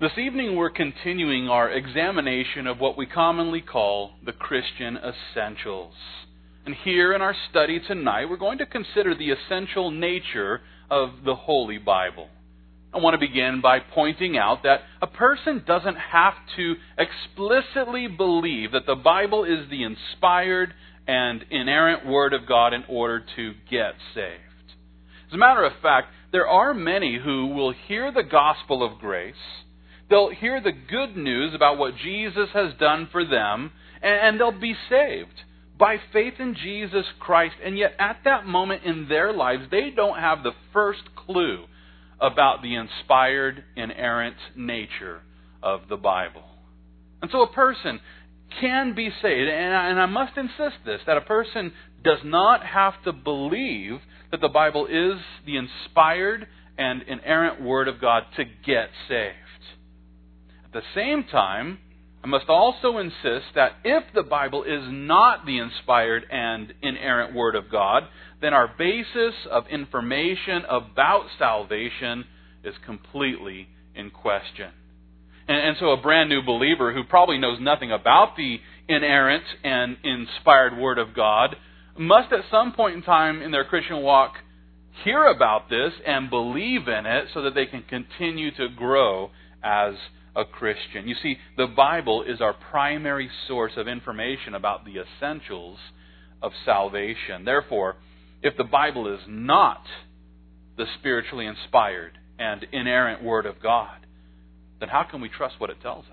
This evening we're continuing our examination of what we commonly call the Christian essentials. And here in our study tonight, we're going to consider the essential nature of the Holy Bible. I want to begin by pointing out that a person doesn't have to explicitly believe that the Bible is the inspired and inerrant Word of God in order to get saved. As a matter of fact, there are many who will hear the gospel of grace. They'll hear the good news about what Jesus has done for them, and they'll be saved by faith in Jesus Christ. And yet at that moment in their lives, they don't have the first clue about the inspired, inerrant nature of the Bible. And so a person can be saved, and I must insist this, that a person does not have to believe that the Bible is the inspired and inerrant Word of God to get saved. At the same time, I must also insist that if the Bible is not the inspired and inerrant Word of God, then our basis of information about salvation is completely in question. And so a brand new believer who probably knows nothing about the inerrant and inspired Word of God must at some point in time in their Christian walk hear about this and believe in it so that they can continue to grow as a Christian. You see, the Bible is our primary source of information about the essentials of salvation. Therefore, if the Bible is not the spiritually inspired and inerrant Word of God, then how can we trust what it tells us?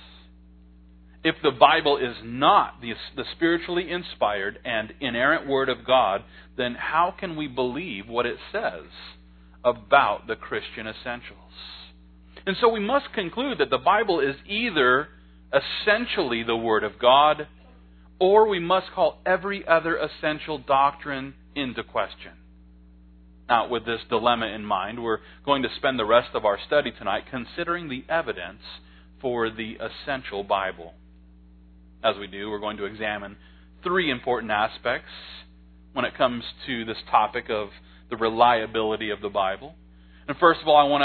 If the Bible is not the spiritually inspired and inerrant Word of God, then how can we believe what it says about the Christian essentials? And so we must conclude that the Bible is either essentially the Word of God, or we must call every other essential doctrine into question. Now, with this dilemma in mind, we're going to spend the rest of our study tonight considering the evidence for the essential Bible. As we do, we're going to examine three important aspects when it comes to this topic of the reliability of the Bible. And first of all, I want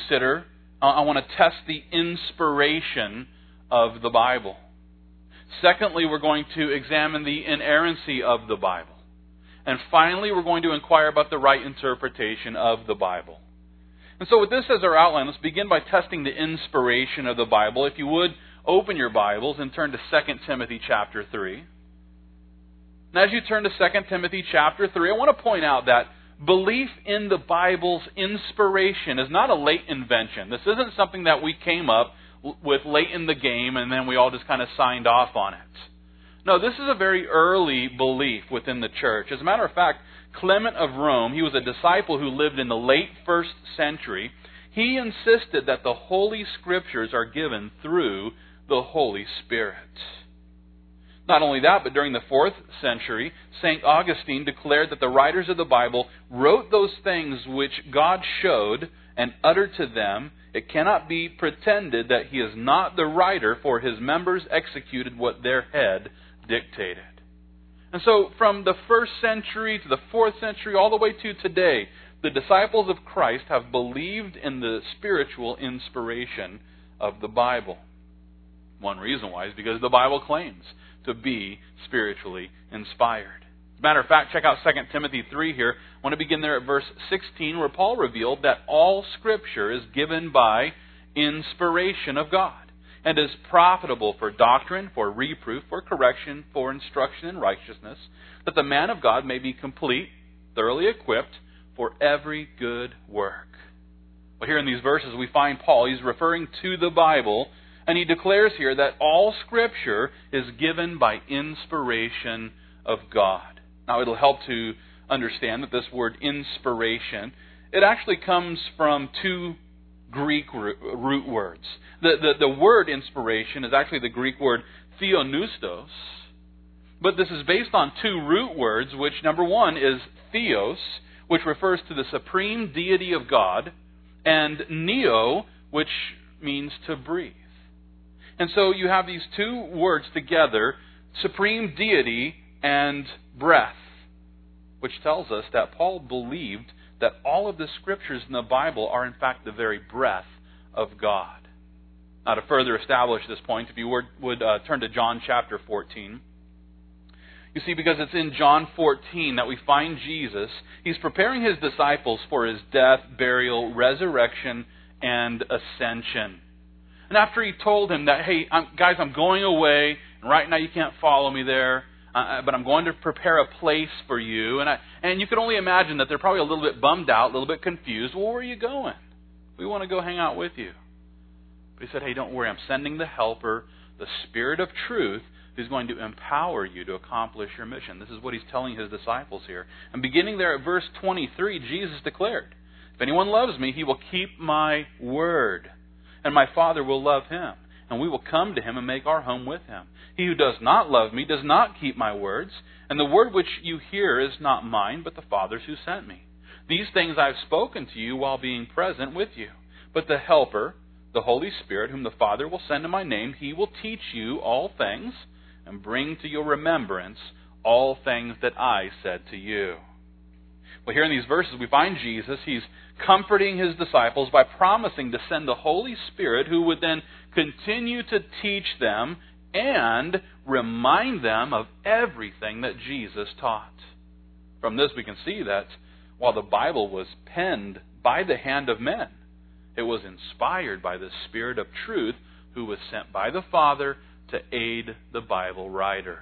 to test the inspiration of the Bible. Secondly, we're going to examine the inerrancy of the Bible. And finally, we're going to inquire about the right interpretation of the Bible. And so with this as our outline, let's begin by testing the inspiration of the Bible. If you would, open your Bibles and turn to 2 Timothy chapter 3. And as you turn to 2 Timothy chapter 3, I want to point out that belief in the Bible's inspiration is not a late invention. This isn't something that we came up with late in the game and then we all just kind of signed off on it. No, this is a very early belief within the church. As a matter of fact, Clement of Rome, he was a disciple who lived in the late 1st century. He insisted that the Holy Scriptures are given through the Holy Spirit. Not only that, but during the 4th century, St. Augustine declared that the writers of the Bible wrote those things which God showed and uttered to them. It cannot be pretended that he is not the writer, for his members executed what their head dictated. And so from the 1st century to the 4th century all the way to today, the disciples of Christ have believed in the spiritual inspiration of the Bible. One reason why is because the Bible claims to be spiritually inspired. As a matter of fact, check out 2 Timothy 3 here. I want to begin there at verse 16, where Paul revealed that all Scripture is given by inspiration of God and is profitable for doctrine, for reproof, for correction, for instruction in righteousness, that the man of God may be complete, thoroughly equipped for every good work. Well, here in these verses we find Paul, he's referring to the Bible, and he declares here that all Scripture is given by inspiration of God. Now, it'll help to understand that this word inspiration, it actually comes from two Greek root words. The word inspiration is actually the Greek word theopneustos, but this is based on two root words, which number one is theos, which refers to the supreme deity of God, and neo, which means to breathe. And so you have these two words together, supreme deity and breath, which tells us that Paul believed that all of the Scriptures in the Bible are in fact the very breath of God. Now, to further establish this point, if you would turn to John chapter 14. You see, because it's in John 14 that we find Jesus. He's preparing His disciples for His death, burial, resurrection, and ascension. And after He told him that, hey, guys, I'm going away, and right now you can't follow me there, but I'm going to prepare a place for you. And you can only imagine that they're probably a little bit bummed out, a little bit confused. Well, where are you going? We want to go hang out with you. But He said, hey, don't worry, I'm sending the Helper, the Spirit of truth, who's going to empower you to accomplish your mission. This is what He's telling His disciples here. And beginning there at verse 23, Jesus declared, if anyone loves me, he will keep my word, and my Father will love him, and we will come to him and make our home with him. He who does not love me does not keep my words, and the word which you hear is not mine, but the Father's who sent me. These things I have spoken to you while being present with you. But the Helper, the Holy Spirit, whom the Father will send in my name, He will teach you all things, and bring to your remembrance all things that I said to you. Well, here in these verses we find Jesus. He's comforting His disciples by promising to send the Holy Spirit, who would then continue to teach them and remind them of everything that Jesus taught. From this we can see that while the Bible was penned by the hand of men, it was inspired by the Spirit of truth, who was sent by the Father to aid the Bible writers.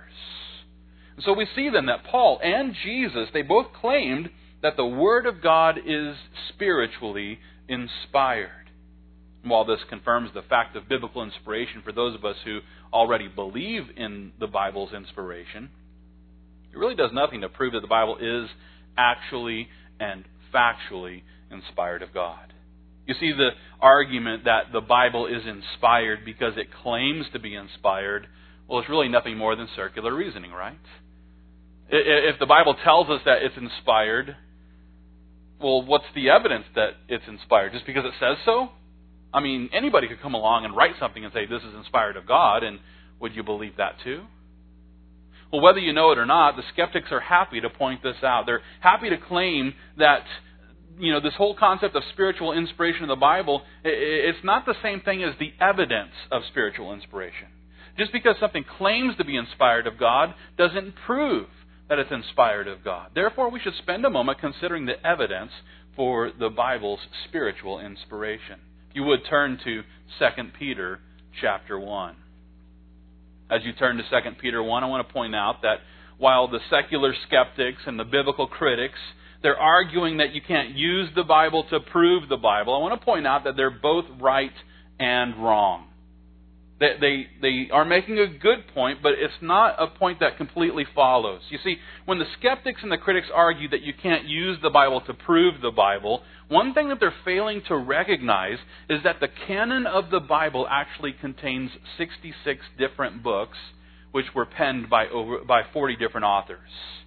And so we see then that Paul and Jesus, they both claimed that the Word of God is spiritually inspired. And while this confirms the fact of biblical inspiration for those of us who already believe in the Bible's inspiration, it really does nothing to prove that the Bible is actually and factually inspired of God. You see, the argument that the Bible is inspired because it claims to be inspired, well, it's really nothing more than circular reasoning, right? If the Bible tells us that it's inspired, well, what's the evidence that it's inspired? Just because it says so? I mean, anybody could come along and write something and say, this is inspired of God, and would you believe that too? Well, whether you know it or not, the skeptics are happy to point this out. They're happy to claim that this whole concept of spiritual inspiration of the Bible, it's not the same thing as the evidence of spiritual inspiration. Just because something claims to be inspired of God doesn't prove that it's inspired of God. Therefore, we should spend a moment considering the evidence for the Bible's spiritual inspiration. If you would turn to 2 Peter chapter 1. As you turn to 2 Peter 1, I want to point out that while the secular skeptics and the biblical critics, they're arguing that you can't use the Bible to prove the Bible, I want to point out that they're both right and wrong. They are making a good point, but it's not a point that completely follows. You see, when the skeptics and the critics argue that you can't use the Bible to prove the Bible, one thing that they're failing to recognize is that the canon of the Bible actually contains 66 different books, which were penned by 40 different authors.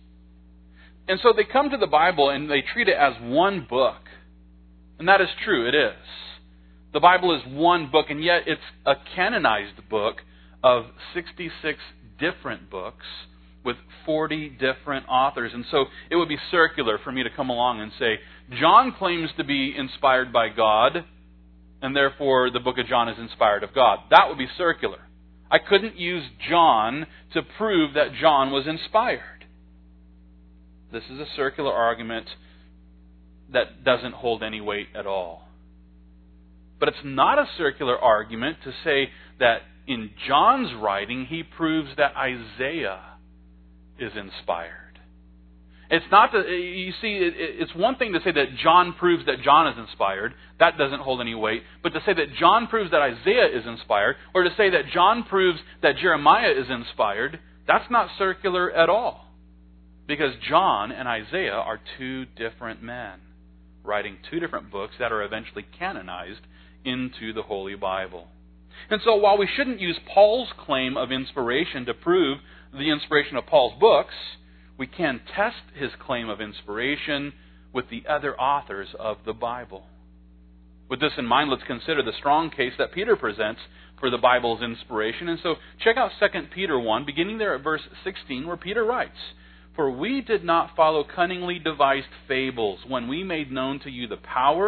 And so they come to the Bible and they treat it as one book. And that is true, it is. The Bible is one book, and yet it's a canonized book of 66 different books with 40 different authors. And so it would be circular for me to come along and say, John claims to be inspired by God, and therefore the book of John is inspired of God. That would be circular. I couldn't use John to prove that John was inspired. This is a circular argument that doesn't hold any weight at all. But it's not a circular argument to say that in John's writing he proves that Isaiah is inspired. It's not it's one thing to say that John proves that John is inspired. That doesn't hold any weight. But to say that John proves that Isaiah is inspired, or to say that John proves that Jeremiah is inspired, that's not circular at all. Because John and Isaiah are two different men, writing two different books that are eventually canonized into the Holy Bible. And so while we shouldn't use Paul's claim of inspiration to prove the inspiration of Paul's books, we can test his claim of inspiration with the other authors of the Bible. With this in mind, let's consider the strong case that Peter presents for the Bible's inspiration. And so check out 2 Peter 1, beginning there at verse 16, where Peter writes, "For we did not follow cunningly devised fables when we made known to you the power and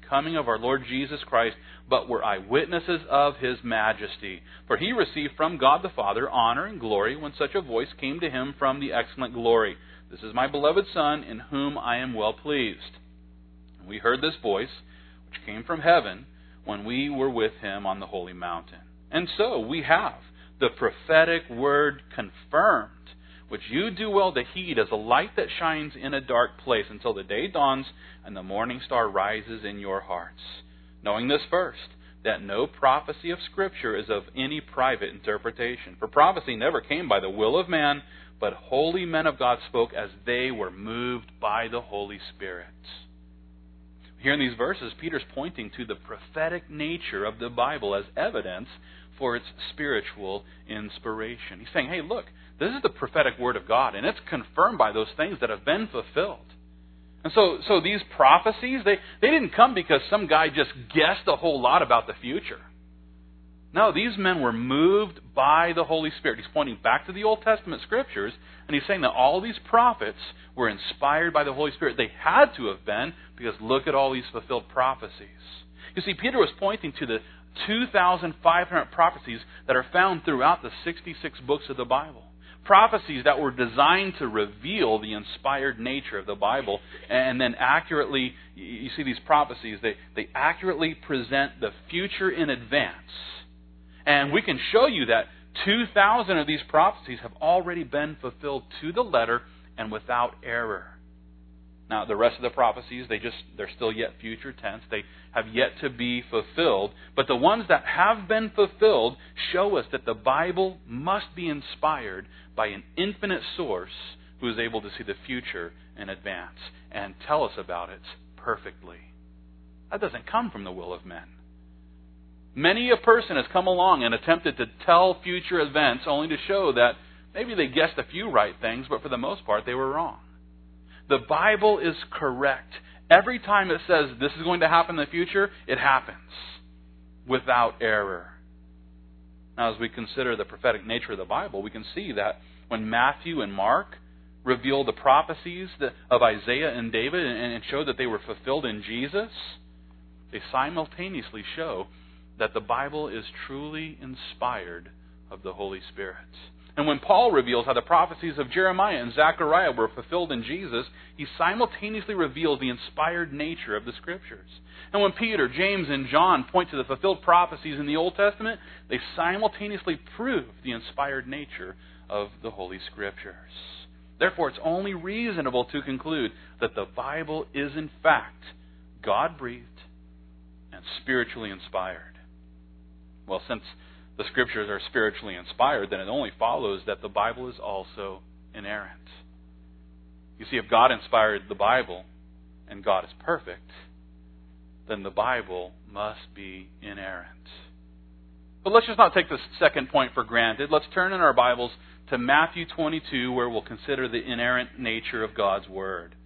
coming of our Lord Jesus Christ, but were eyewitnesses of His majesty. For He received from God the Father honor and glory when such a voice came to Him from the excellent glory. This is my beloved Son, in whom I am well pleased. And we heard this voice, which came from heaven, when we were with Him on the holy mountain. And so we have the prophetic word confirmed, which you do well to heed as a light that shines in a dark place until the day dawns and the morning star rises in your hearts. Knowing this first, that no prophecy of Scripture is of any private interpretation. For prophecy never came by the will of man, but holy men of God spoke as they were moved by the Holy Spirit. Here in these verses, Peter's pointing to the prophetic nature of the Bible as evidence for its spiritual inspiration. He's saying, hey, look, this is the prophetic word of God, and it's confirmed by those things that have been fulfilled. And so these prophecies, they didn't come because some guy just guessed a whole lot about the future. No, these men were moved by the Holy Spirit. He's pointing back to the Old Testament Scriptures, and he's saying that all these prophets were inspired by the Holy Spirit. They had to have been, because look at all these fulfilled prophecies. You see, Peter was pointing to the 2,500 prophecies that are found throughout the 66 books of the Bible. Prophecies that were designed to reveal the inspired nature of the Bible, and then accurately, you see these prophecies, they accurately present the future in advance. And we can show you that 2,000 of these prophecies have already been fulfilled to the letter and without error. Now, the rest of the prophecies, they're still yet future tense. They have yet to be fulfilled. But the ones that have been fulfilled show us that the Bible must be inspired by an infinite source who is able to see the future in advance and tell us about it perfectly. That doesn't come from the will of men. Many a person has come along and attempted to tell future events only to show that maybe they guessed a few right things, but for the most part they were wrong. The Bible is correct. Every time it says this is going to happen in the future, it happens without error. Now, as we consider the prophetic nature of the Bible, we can see that when Matthew and Mark reveal the prophecies of Isaiah and David and show that they were fulfilled in Jesus, they simultaneously show that the Bible is truly inspired of the Holy Spirit. And when Paul reveals how the prophecies of Jeremiah and Zechariah were fulfilled in Jesus, he simultaneously reveals the inspired nature of the Scriptures. And when Peter, James, and John point to the fulfilled prophecies in the Old Testament, they simultaneously prove the inspired nature of the Holy Scriptures. Therefore, it's only reasonable to conclude that the Bible is in fact God-breathed and spiritually inspired. Well, since the Scriptures are spiritually inspired, then it only follows that the Bible is also inerrant. You see, if God inspired the Bible and God is perfect, then the Bible must be inerrant. But let's just not take this second point for granted. Let's turn in our Bibles to Matthew 22, where we'll consider the inerrant nature of God's Word.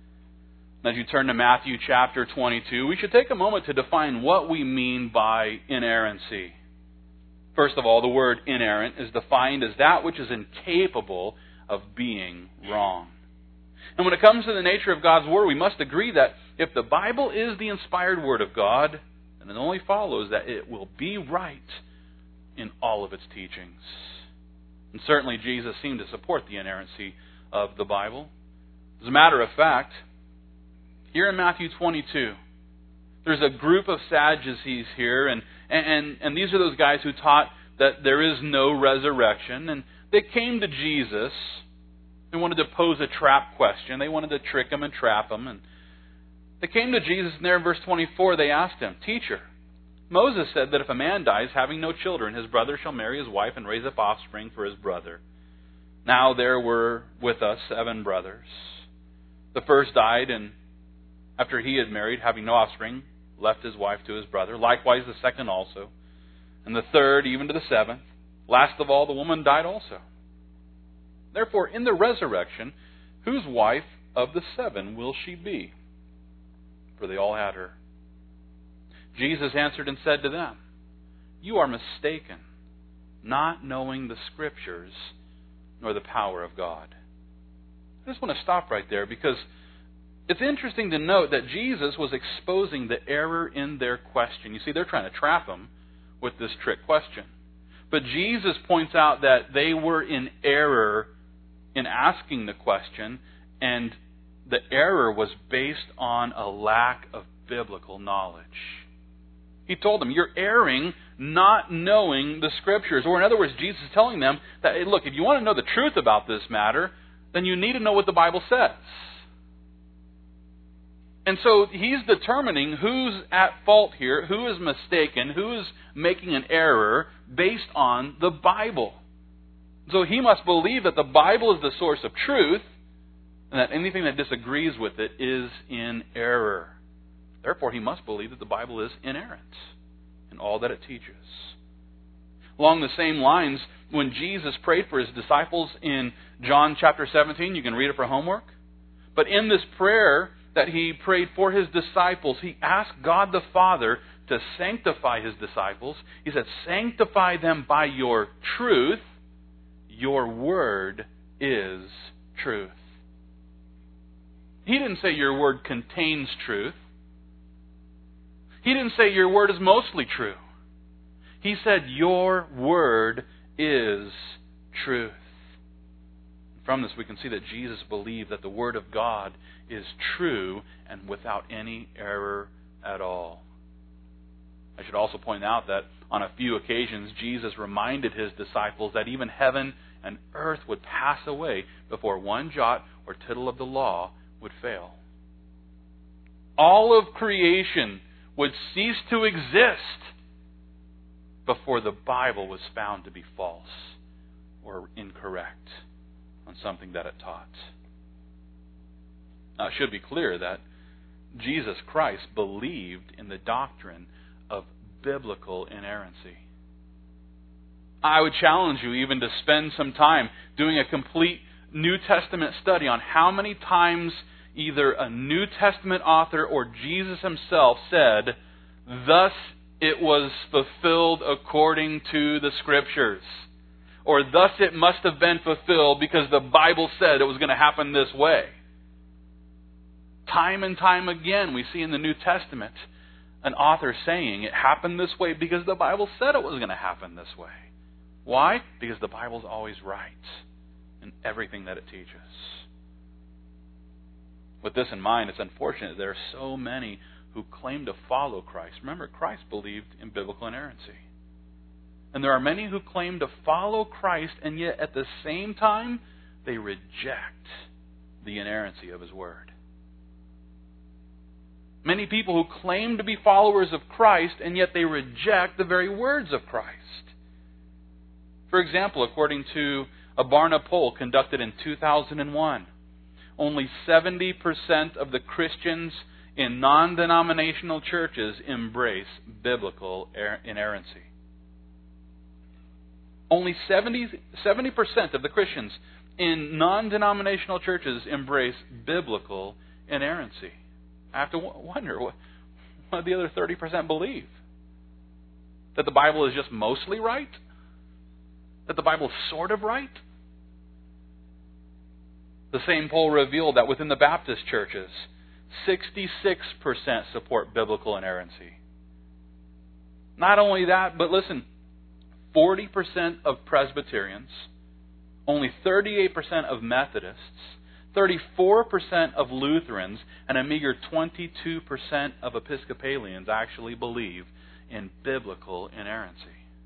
As you turn to Matthew chapter 22, we should take a moment to define what we mean by inerrancy. First of all, the word inerrant is defined as that which is incapable of being wrong. And when it comes to the nature of God's Word, we must agree that if the Bible is the inspired Word of God, then it only follows that it will be right in all of its teachings. And certainly Jesus seemed to support the inerrancy of the Bible. As a matter of fact, here in Matthew 22, there's a group of Sadducees here, and these are those guys who taught that there is no resurrection. And they came to Jesus. They wanted to pose a trap question. They wanted to trick him and trap him. And they came to Jesus, and there in verse 24 they asked him, "Teacher, Moses said that if a man dies having no children, his brother shall marry his wife and raise up offspring for his brother. Now there were with us 7 brothers. The first died, and after he had married, having no offspring, left his wife to his brother. Likewise the second also. And the third, even to the 7th. Last of all, the woman died also. Therefore, in the resurrection, whose wife of the 7 will she be? For they all had her. Jesus answered and said to them, You are mistaken, not knowing the Scriptures nor the power of God." I just want to stop right there because It's interesting to note that Jesus was exposing the error in their question. You see, they're trying to trap him with this trick question. But Jesus points out that they were in error in asking the question, and the error was based on a lack of biblical knowledge. He told them, you're erring not knowing the Scriptures. Or in other words, Jesus is telling them that, hey, look, if you want to know the truth about this matter, then you need to know what the Bible says. And so he's determining who's at fault here, who is mistaken, who is making an error based on the Bible. So he must believe that the Bible is the source of truth, and that anything that disagrees with it is in error. Therefore, he must believe that the Bible is inerrant in all that it teaches. Along the same lines, when Jesus prayed for his disciples in John chapter 17, you can read it for homework. But in this prayer that he prayed for his disciples, he asked God the Father to sanctify his disciples. He said, sanctify them by your truth. Your word is truth. He didn't say your word contains truth. He didn't say your word is mostly true. He said your word is truth. From this we can see that Jesus believed that the Word of God is true and without any error at all. I should also point out that on a few occasions Jesus reminded his disciples that even heaven and earth would pass away before one jot or tittle of the law would fail. All of creation would cease to exist before the Bible was found to be false or incorrect on something that it taught. Now, it should be clear that Jesus Christ believed in the doctrine of biblical inerrancy. I would challenge you even to spend some time doing a complete New Testament study on how many times either a New Testament author or Jesus himself said, thus it was fulfilled according to the Scriptures. Or thus it must have been fulfilled because the Bible said it was going to happen this way. Time and time again we see in the New Testament an author saying it happened this way because the Bible said it was going to happen this way. Why? Because the Bible's always right in everything that it teaches. With this in mind, it's unfortunate there are so many who claim to follow Christ. Remember, Christ believed in biblical inerrancy. And there are many who claim to follow Christ, and yet at the same time, they reject the inerrancy of His Word. Many people who claim to be followers of Christ, and yet they reject the very words of Christ. For example, according to a Barna poll conducted in 2001, only 70% of the Christians in non-denominational churches embrace biblical inerrancy. Only 70% of the Christians in non-denominational churches embrace biblical inerrancy. I have to wonder, what do the other 30% believe? That the Bible is just mostly right? That the Bible is sort of right? The same poll revealed that within the Baptist churches, 66% support biblical inerrancy. Not only that, but listen, 40% of Presbyterians, only 38% of Methodists, 34% of Lutherans, and a meager 22% of Episcopalians actually believe in biblical inerrancy.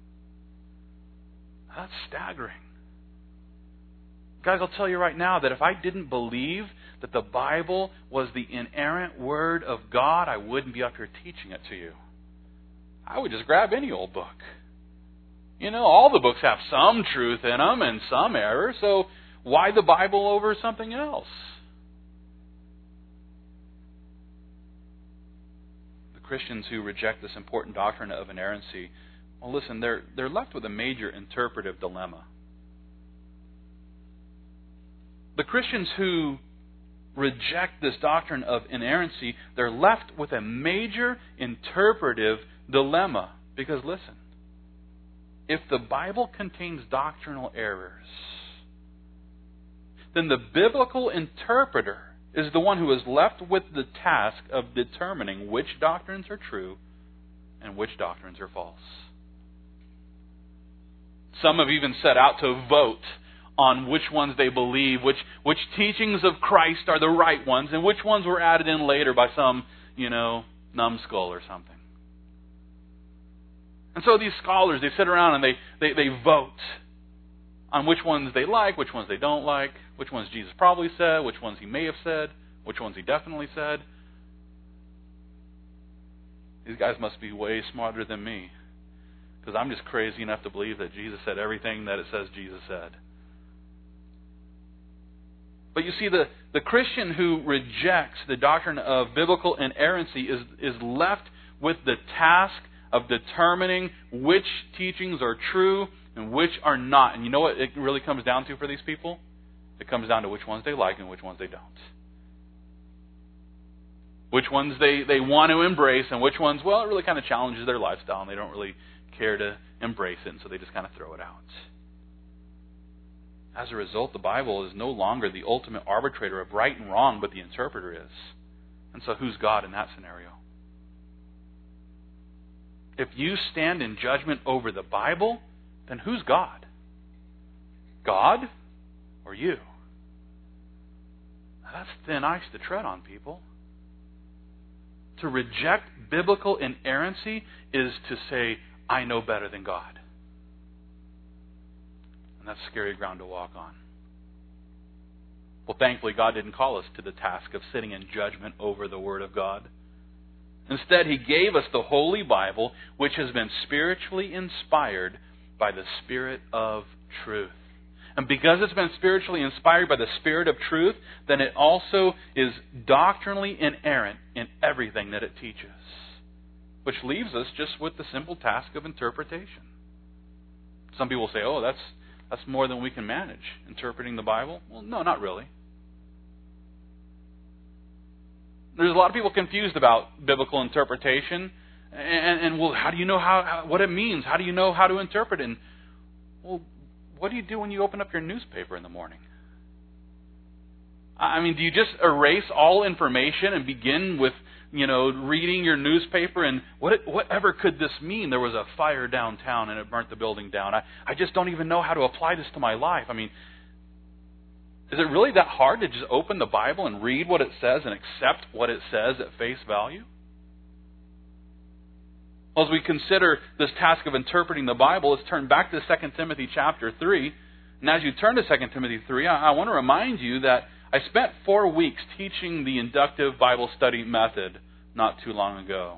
That's staggering. Guys, I'll tell you right now that if I didn't believe that the Bible was the inerrant Word of God, I wouldn't be up here teaching it to you. I would just grab any old book. You know, all the books have some truth in them and some error, so why the Bible over something else? The Christians who reject this important doctrine of inerrancy, well, listen, they're left with a major interpretive dilemma. The Christians who reject this doctrine of inerrancy, they're left with a major interpretive dilemma. Because listen, if the Bible contains doctrinal errors, then the biblical interpreter is the one who is left with the task of determining which doctrines are true and which doctrines are false. Some have even set out to vote on which ones they believe, which teachings of Christ are the right ones, and which ones were added in later by some, numbskull or something. And so these scholars, they sit around and they vote on which ones they like, which ones they don't like, which ones Jesus probably said, which ones he may have said, which ones he definitely said. These guys must be way smarter than me, because I'm just crazy enough to believe that Jesus said everything that it says Jesus said. But you see, the Christian who rejects the doctrine of biblical inerrancy is left with the task of determining which teachings are true and which are not. And you know what it really comes down to for these people? It comes down to which ones they like and which ones they don't. Which ones they want to embrace and which ones, well, it really kind of challenges their lifestyle and they don't really care to embrace it, and so they just kind of throw it out. As a result, the Bible is no longer the ultimate arbitrator of right and wrong, but the interpreter is. And so who's God in that scenario? If you stand in judgment over the Bible, then who's God? God or you? Now that's thin ice to tread on, people. To reject biblical inerrancy is to say, I know better than God. And that's scary ground to walk on. Well, thankfully, God didn't call us to the task of sitting in judgment over the Word of God. Instead, He gave us the Holy Bible, which has been spiritually inspired by the Spirit of truth. And because it's been spiritually inspired by the Spirit of truth, then it also is doctrinally inerrant in everything that it teaches. Which leaves us just with the simple task of interpretation. Some people say, oh, that's more than we can manage, interpreting the Bible. Well, no, not really. There's a lot of people confused about biblical interpretation. And well, how do you know what it means? How do you know how to interpret it? And, well, what do you do when you open up your newspaper in the morning? I mean, do you just erase all information and begin with, reading your newspaper and whatever could this mean? There was a fire downtown and it burnt the building down. I just don't even know how to apply this to my life. I mean, is it really that hard to just open the Bible and read what it says and accept what it says at face value? Well, as we consider this task of interpreting the Bible, let's turn back to 2 Timothy chapter 3. And as you turn to 2 Timothy 3, I want to remind you that I spent 4 weeks teaching the inductive Bible study method not too long ago.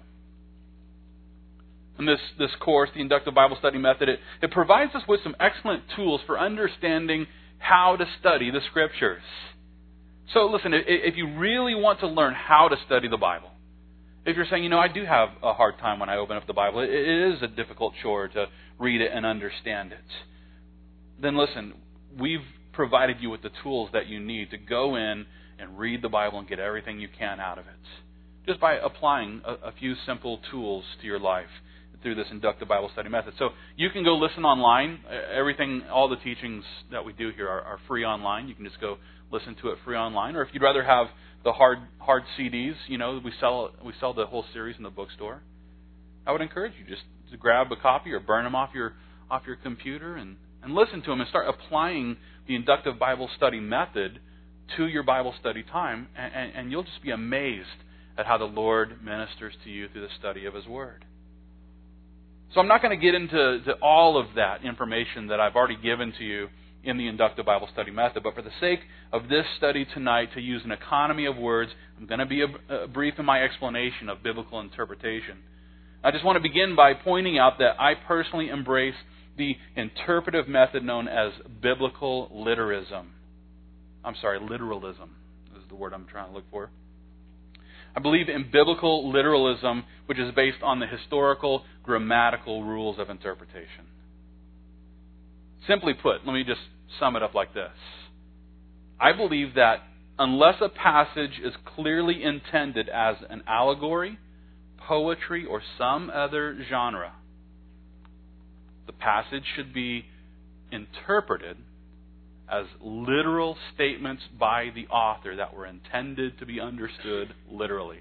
And this course, the inductive Bible study method, it provides us with some excellent tools for understanding how to study the Scriptures. So listen, if you really want to learn how to study the Bible, if you're saying, I do have a hard time when I open up the Bible, it is a difficult chore to read it and understand it, then listen, we've provided you with the tools that you need to go in and read the Bible and get everything you can out of it, just by applying a few simple tools to your life through this inductive Bible study method. So you can go listen online. All the teachings that we do here are free online. You can just go listen to it free online. Or if you'd rather have the hard CDs, we sell the whole series in the bookstore. I would encourage you just to grab a copy or burn them off your computer and listen to them and start applying the inductive Bible study method to your Bible study time, and you'll just be amazed at how the Lord ministers to you through the study of His Word. So I'm not going to get into all of that information that I've already given to you in the inductive Bible study method, but for the sake of this study tonight, to use an economy of words, I'm going to be brief in my explanation of biblical interpretation. I just want to begin by pointing out that I personally embrace the interpretive method known as biblical literalism. Literalism is the word I'm trying to look for. I believe in biblical literalism, which is based on the historical, grammatical rules of interpretation. Simply put, let me just sum it up like this. I believe that unless a passage is clearly intended as an allegory, poetry, or some other genre, the passage should be interpreted as literal statements by the author that were intended to be understood literally.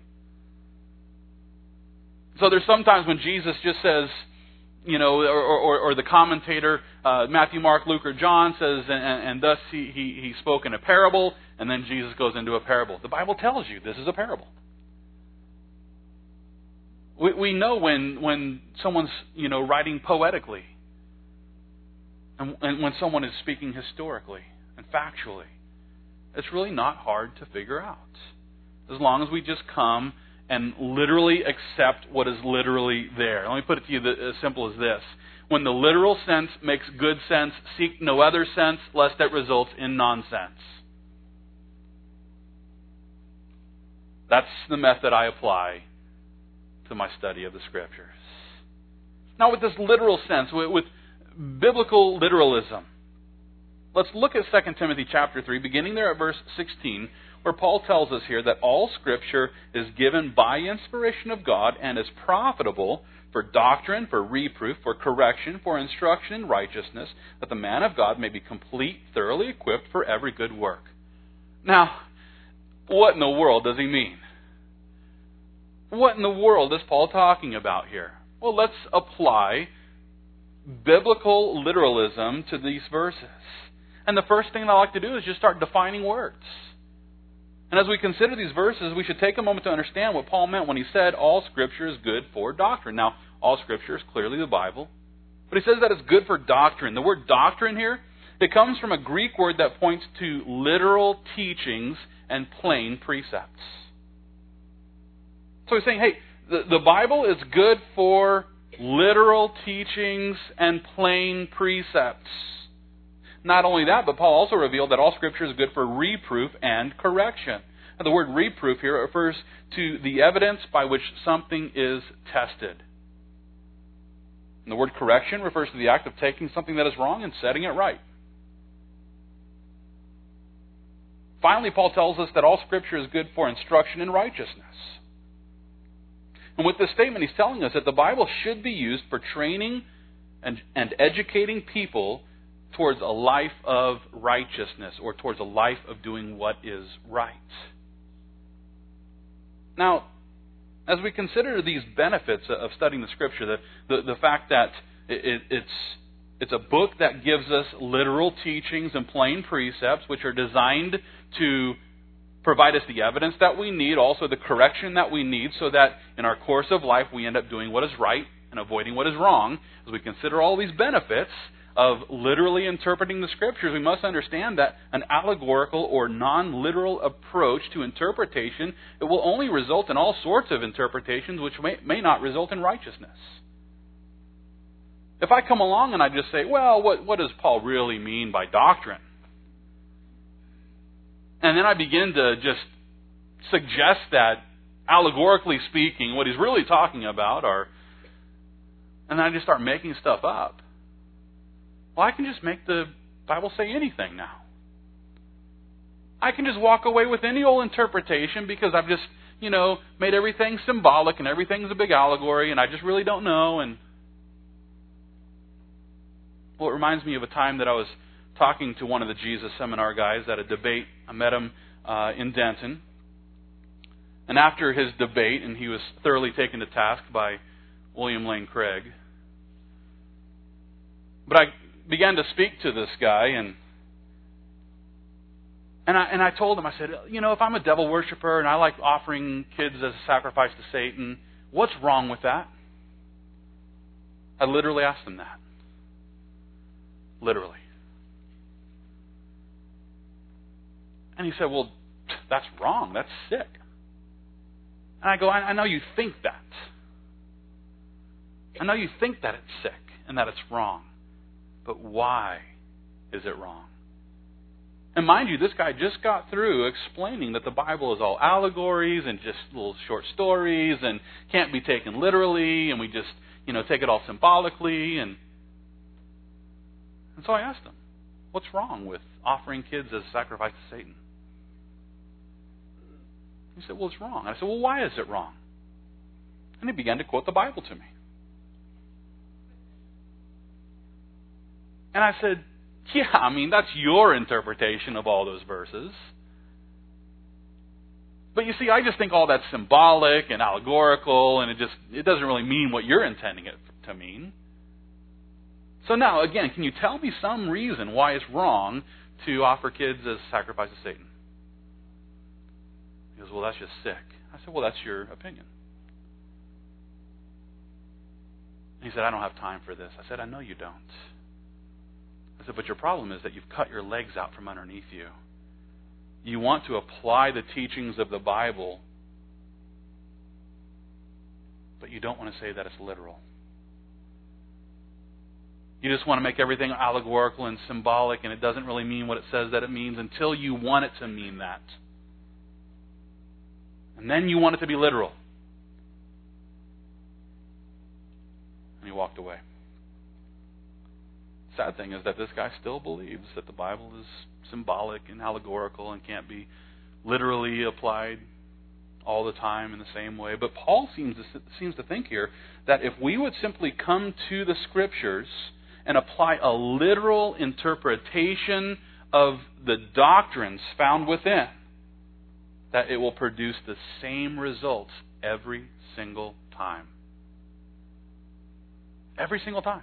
So there's sometimes when Jesus just says, or the commentator, Matthew, Mark, Luke, or John says, and thus he spoke in a parable, and then Jesus goes into a parable. The Bible tells you this is a parable. We know when someone's, writing poetically, and when someone is speaking historically and factually. It's really not hard to figure out. As long as we just come and literally accept what is literally there. Let me put it to you as simple as this. When the literal sense makes good sense, seek no other sense, lest it results in nonsense. That's the method I apply to my study of the Scriptures. Now with this literal sense, with biblical literalism, let's look at 2 Timothy chapter 3, beginning there at verse 16, where Paul tells us here that all Scripture is given by inspiration of God and is profitable for doctrine, for reproof, for correction, for instruction in righteousness, that the man of God may be complete, thoroughly equipped for every good work. Now, what in the world does he mean? What in the world is Paul talking about here? Well, let's apply biblical literalism to these verses. And the first thing I like to do is just start defining words. And as we consider these verses, we should take a moment to understand what Paul meant when he said all Scripture is good for doctrine. Now, all Scripture is clearly the Bible, but he says that it's good for doctrine. The word doctrine here, it comes from a Greek word that points to literal teachings and plain precepts. So he's saying, hey, the Bible is good for literal teachings and plain precepts. Not only that, but Paul also revealed that all Scripture is good for reproof and correction. Now, the word reproof here refers to the evidence by which something is tested. And the word correction refers to the act of taking something that is wrong and setting it right. Finally, Paul tells us that all Scripture is good for instruction in righteousness. And with this statement, he's telling us that the Bible should be used for training and educating people towards a life of righteousness, or towards a life of doing what is right. Now, as we consider these benefits of studying the Scripture, the fact that it's a book that gives us literal teachings and plain precepts which are designed to provide us the evidence that we need, also the correction that we need, so that in our course of life we end up doing what is right and avoiding what is wrong. As we consider all these benefits of literally interpreting the Scriptures, we must understand that an allegorical or non-literal approach to interpretation, it will only result in all sorts of interpretations which may not result in righteousness. If I come along and I just say, well, what does Paul really mean by doctrine? And then I begin to just suggest that, allegorically speaking, what he's really talking about and then I just start making stuff up. Well, I can just make the Bible say anything now. I can just walk away with any old interpretation because I've just, made everything symbolic and everything's a big allegory and I just really don't know. And well, it reminds me of a time that I was talking to one of the Jesus Seminar guys at a debate. I met him in Denton. And after his debate, and he was thoroughly taken to task by William Lane Craig, but I began to speak to this guy, and I told him, I said, if I'm a devil worshiper and I like offering kids as a sacrifice to Satan, what's wrong with that? I literally asked him that. Literally. And he said, well, that's wrong. That's sick. And I go, I know you think that. I know you think that it's sick and that it's wrong. But why is it wrong? And mind you, this guy just got through explaining that the Bible is all allegories and just little short stories and can't be taken literally, and we just, take it all symbolically. And so I asked him, what's wrong with offering kids as a sacrifice to Satan? He said, well, it's wrong. I said, well, why is it wrong? And he began to quote the Bible to me. And I said, Yeah, I mean, that's your interpretation of all those verses. But you see, I just think all that's symbolic and allegorical, and it doesn't really mean what you're intending it to mean. So now, again, can you tell me some reason why it's wrong to offer kids as sacrifice to Satan? He goes, well, that's just sick. I said, well, that's your opinion. He said, I don't have time for this. I said, I know you don't. I said, but your problem is that you've cut your legs out from underneath you. You want to apply the teachings of the Bible, but you don't want to say that it's literal. You just want to make everything allegorical and symbolic, and it doesn't really mean what it says that it means until you want it to mean that. And then you want it to be literal. And he walked away. Sad thing is that this guy still believes that the Bible is symbolic and allegorical and can't be literally applied all the time in the same way. But Paul seems to think here that if we would simply come to the Scriptures and apply a literal interpretation of the doctrines found within, that it will produce the same results every single time. Every single time.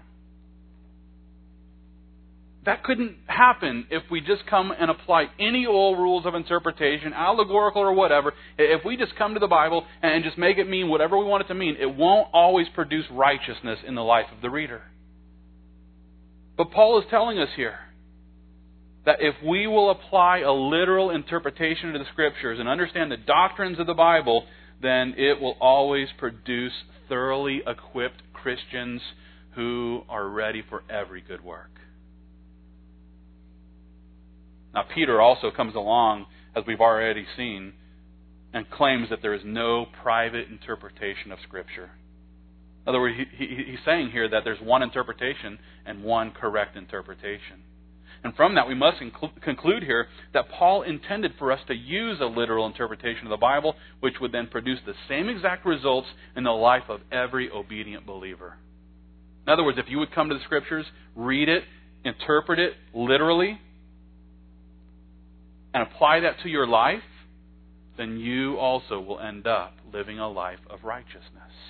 That couldn't happen if we just come and apply any old rules of interpretation, allegorical or whatever. If we just come to the Bible and just make it mean whatever we want it to mean, it won't always produce righteousness in the life of the reader. But Paul is telling us here that if we will apply a literal interpretation to the Scriptures and understand the doctrines of the Bible, then it will always produce thoroughly equipped Christians who are ready for every good work. Now, Peter also comes along, as we've already seen, and claims that there is no private interpretation of Scripture. In other words, he's saying here that there's one interpretation and one correct interpretation. And from that, we must conclude here that Paul intended for us to use a literal interpretation of the Bible, which would then produce the same exact results in the life of every obedient believer. In other words, if you would come to the Scriptures, read it, interpret it literally, and apply that to your life, then you also will end up living a life of righteousness.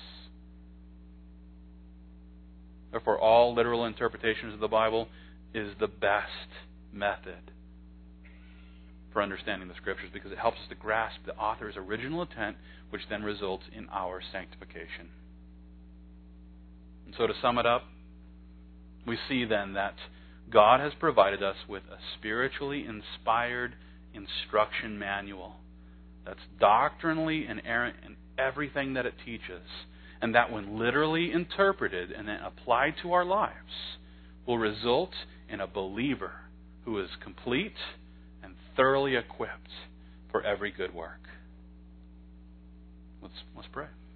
Therefore, all literal interpretations of the Bible is the best method for understanding the Scriptures, because it helps us to grasp the author's original intent, which then results in our sanctification. And so to sum it up, we see then that God has provided us with a spiritually inspired instruction manual that's doctrinally inerrant in everything that it teaches, and that when literally interpreted and then applied to our lives will result in a believer who is complete and thoroughly equipped for every good work. Let's pray.